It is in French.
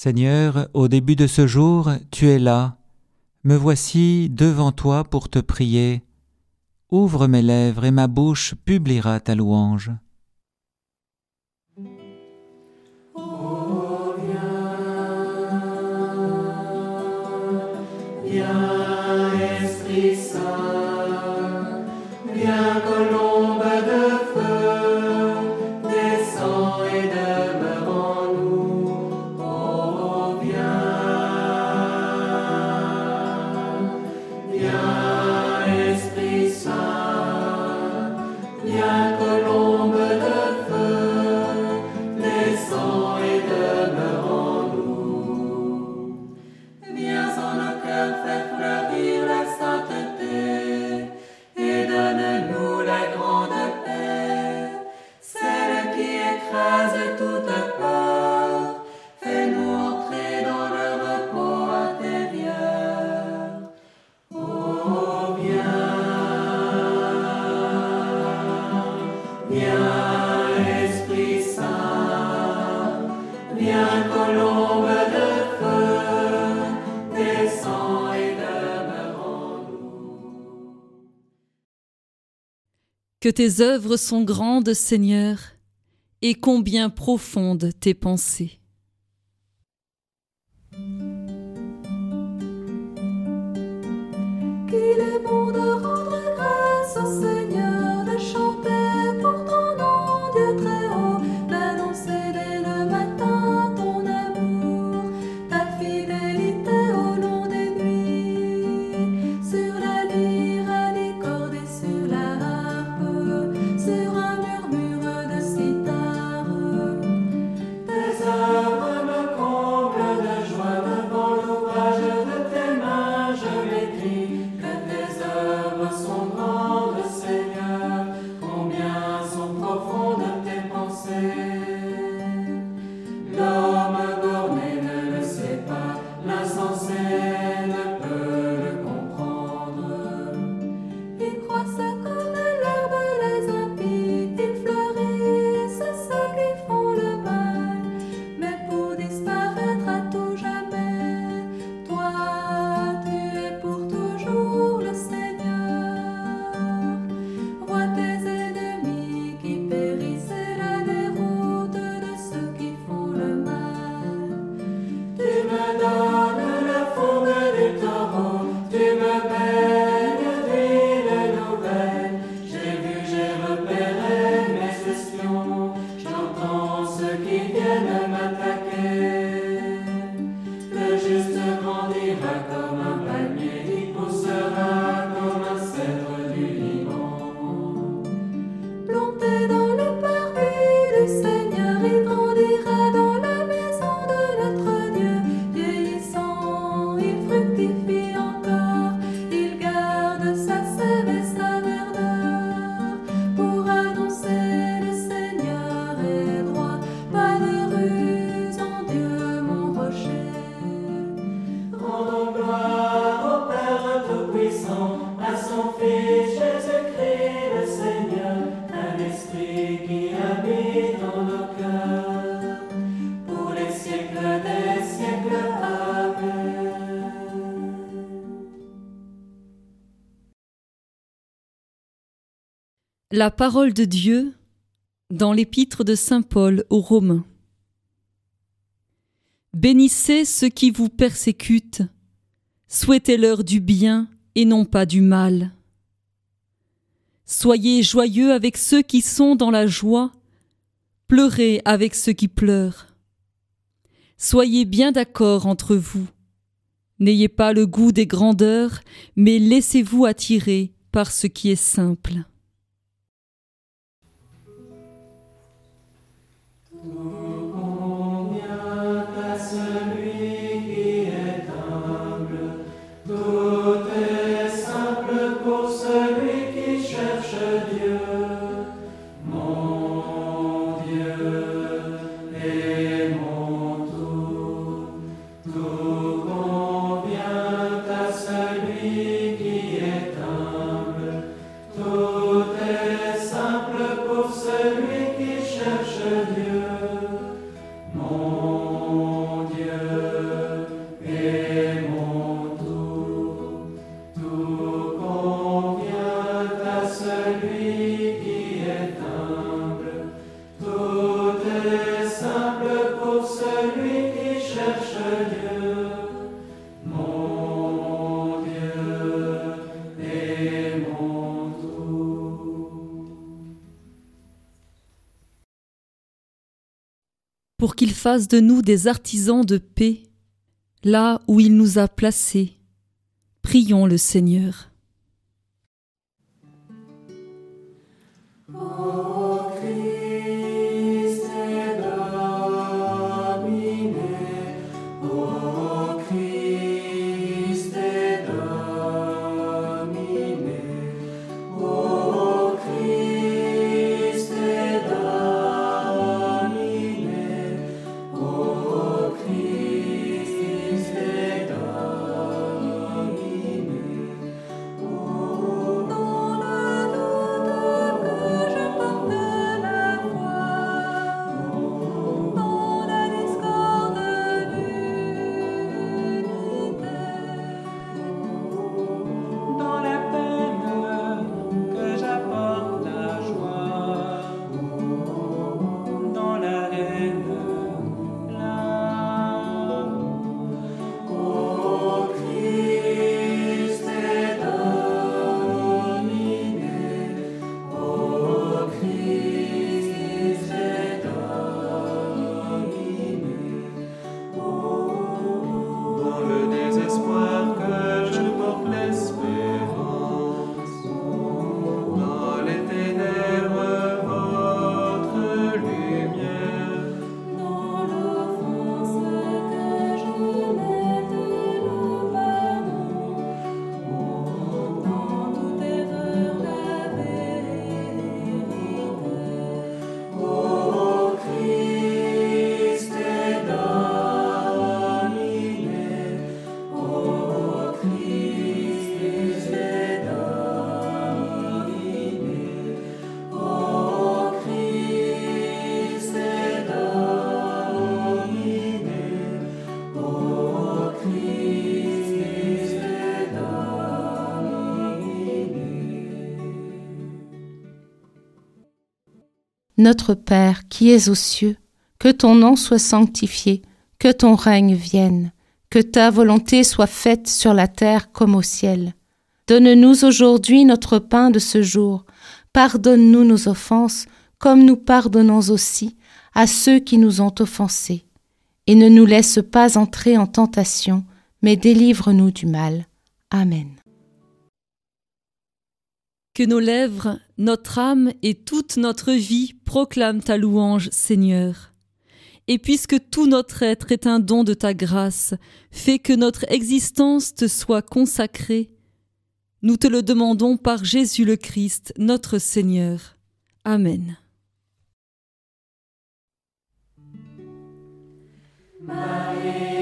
Seigneur, au début de ce jour, tu es là. Me voici devant toi pour te prier. Ouvre mes lèvres et ma bouche publiera ta louange. Viens, Esprit Saint, viens, colombe de feu, descends et demeure en nous. Oh, viens, Esprit Saint, viens, colombe de feu, descends et demeure en nous. Viens en nos cœurs faire fleurir la sainteté et donne-nous la grande paix, celle qui écrase toute peur. Fais-nous entrer dans le repos intérieur. Oh, viens, Esprit Saint, viens, colombe de feu, descends et demeure en nous. Que tes œuvres sont grandes, Seigneur, et combien profondes tes pensées. Qu'il est bon de rendre grâce au Seigneur, de chanter pour ton nom, Dieu très haut, d'annoncer dès le matin ton amour, ta fidélité au long des nuits, sur la lyre, à des cordes et sur la harpe, sur un murmure de cithare. Tes œuvres me comblent de joie devant l'ouvrage de tes mains, je m'écris. Que tes œuvres sont grandes, Seigneur, combien sont profondes tes pensées. L'homme borné ne le sait pas, l'insensé ne peut le comprendre. Ils croissent comme l'herbe les impies, ils fleurissent ceux qui font le mal, mais pour disparaître à tout jamais. Toi, tu es pour toujours le Seigneur. Vois tes ennemis qui périssent et la déroute de ceux qui font le mal. Tu me donnes la fougue du taureau, tu me baignes d'huile nouvelle. J'ai vu, j'ai repéré mes espions, j'entends ceux qui viennent m'attaquer. Le juste grandira comme un palmier, il poussera comme un cèdre du Liban. Planté dans le parvis du Seigneur, il grandira dans la maison de notre Dieu. Vieillissant, il fructifie encore, il garde sa sève et sa verdeur. Pour annoncer le Seigneur est droit, pas de ruse en Dieu mon rocher. Rendons gloire au Père Tout-Puissant, à son Fils Jésus-Christ le Seigneur, un esprit qui habite en nos cœurs, pour les siècles des siècles. Amen. La parole de Dieu dans l'épître de saint Paul aux Romains. Bénissez ceux qui vous persécutent, souhaitez-leur du bien et non pas du mal. Soyez joyeux avec ceux qui sont dans la joie, pleurez avec ceux qui pleurent. Soyez bien d'accord entre vous. N'ayez pas le goût des grandeurs, mais laissez-vous attirer par ce qui est simple. Tout convient à celui qui est humble, tout est simple pour celui qui cherche Dieu. Mon Dieu et mon tout convient à celui qui est humble, tout est simple pour celui qui cherche Dieu. pour qu'il fasse de nous des artisans de paix, là où il nous a placés. Prions le Seigneur. O Christe Domine, O Christe Domine, O Christe Domine, O Christe Domine, Notre Père qui es aux cieux, que ton nom soit sanctifié, que ton règne vienne, que ta volonté soit faite sur la terre comme au ciel. Donne-nous aujourd'hui notre pain de ce jour. Pardonne-nous nos offenses, comme nous pardonnons aussi à ceux qui nous ont offensés. Et ne nous laisse pas entrer en tentation, mais délivre-nous du mal. Amen. Que nos lèvres, notre âme et toute notre vie proclament ta louange, Seigneur. Et puisque tout notre être est un don de ta grâce, fais que notre existence te soit consacrée. Nous te le demandons par Jésus le Christ, notre Seigneur. Amen. Marie.